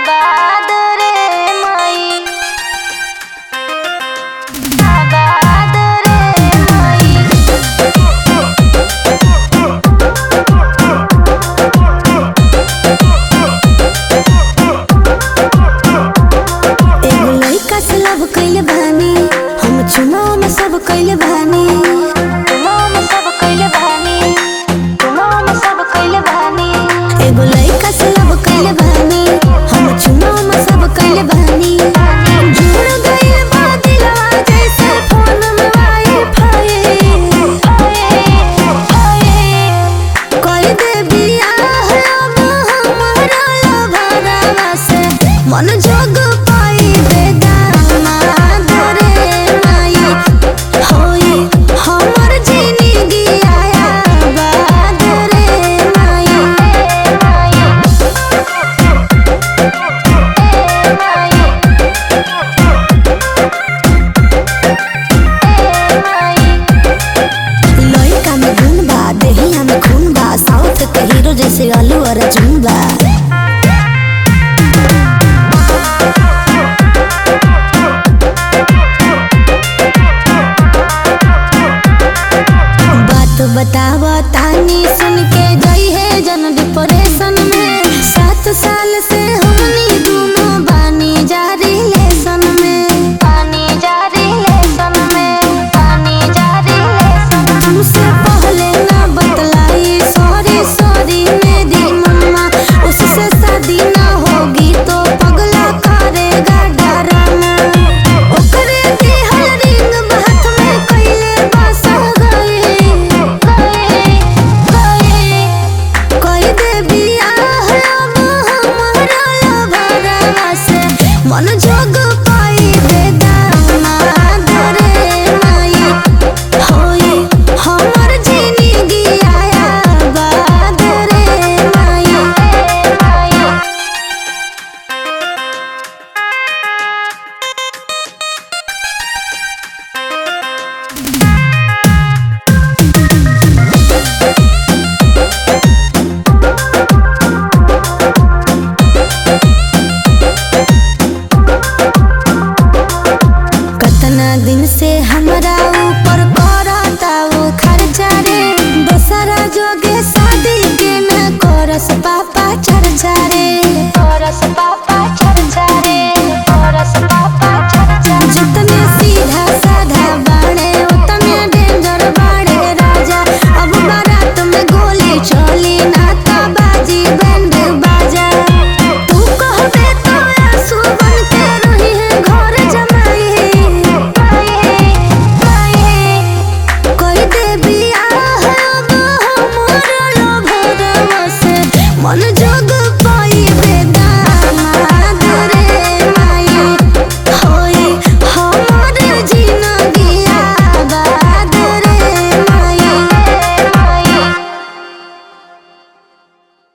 आबाद रे माई, आबाद रे माई। एगो लइका से लव कइले बानी, हम चुनाव में सब कइले बानी, चुनाव में सब कइले बानी, चुनाव में सब कइले बानी। एगो लइका से लव कइले बानी, हम चुनाव में सब कइले बानी। जुड़ गइल बा दिलवा जैसे फोन में वाईफाई, कर दे बियाह अब हमारा लभरावा से, मन जोग पाई बेदामाद रे माई। होई हमर जिंदगी आबाद रे माई, लइका में गुण बा, देहिया में खून बा, साउथ के हीरो जैसे अल्लू अर्जुन बा। बात बतावा तानी